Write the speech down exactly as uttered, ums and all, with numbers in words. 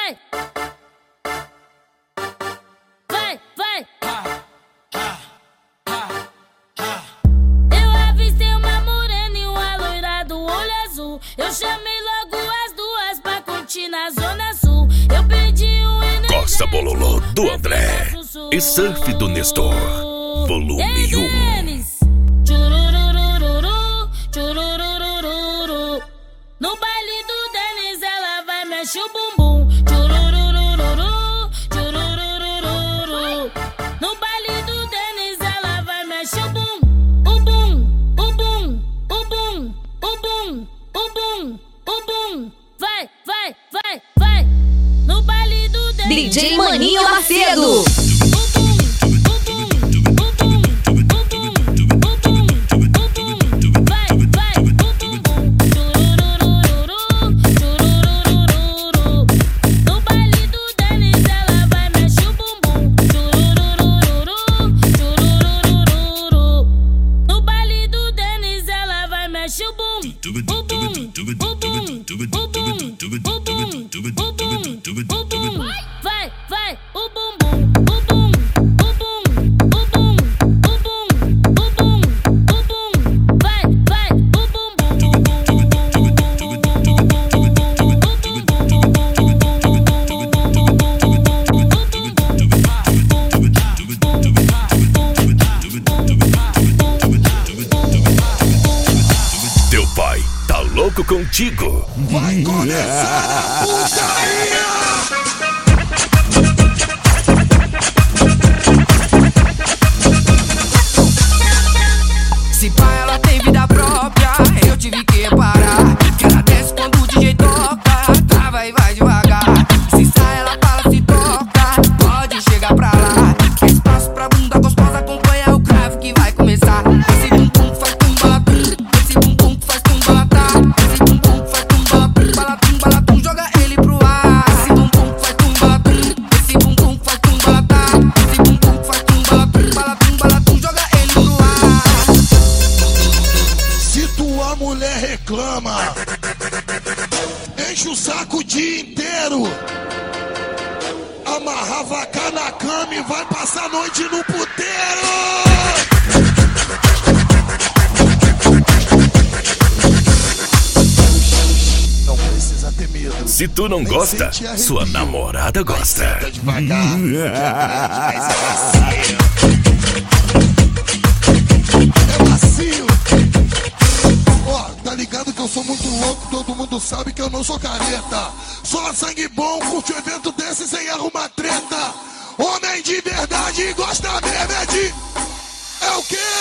vai. Vai, vai. Eu avistei uma morena e uma loira do olho azul. Eu chamei logo as duas pra curtir na Zona Sul. Eu pedi um energético. Costa Bololô do André e Surf do Nestor, volume um. No baile do Denis ela vai mexer o bumbum. Tchururururu, tchururururu. No baile do Denis ela vai mexer o bum, o bum, o bum, o bum, o bum, o bum, o bum. Vai, vai, vai, vai. No baile do Denis D J Maninho Macedo. Vai, vai, o bumbum, o bum, o bum, o bum, o bum, o bum, o bum. Vai, vai, o bumbum. Teu pai tá louco contigo. Vai começar a putaria! Se pá, ela tem vida própria, eu tive que reparar. Que ela desce quando o D J toca, trava e vai devagar. Se sai, ela fala, se toca, pode chegar pra lá. Espaço pra bunda gostosa, acompanha o cravo que vai começar. Esse bumbum faz tumbalatum, esse bumbum faz tumbalatar. Esse bumbum faz tumbalatum, balatum, balatum, joga ele pro ar. Esse bumbum faz tumbalatum, esse bumbum faz tumbalatar. Esse bumbum faz tumbalatum, balatum, balatum, joga ele pro ar. Se tua mulher reclama, enche o saco o dia inteiro, amarra a vaca na cama e vai passar a noite no puteiro. Não precisa ter medo. Se tu não Nem gosta, sente arrepio. sua namorada gosta. Senta devagar. É macio. Ó, tá ligado que eu sou muito louco, todo mundo sabe que eu não sou careta. Só sangue bom, curte um evento desse sem arrumar treta. Homem de verdade gosta mesmo é de... É o quê?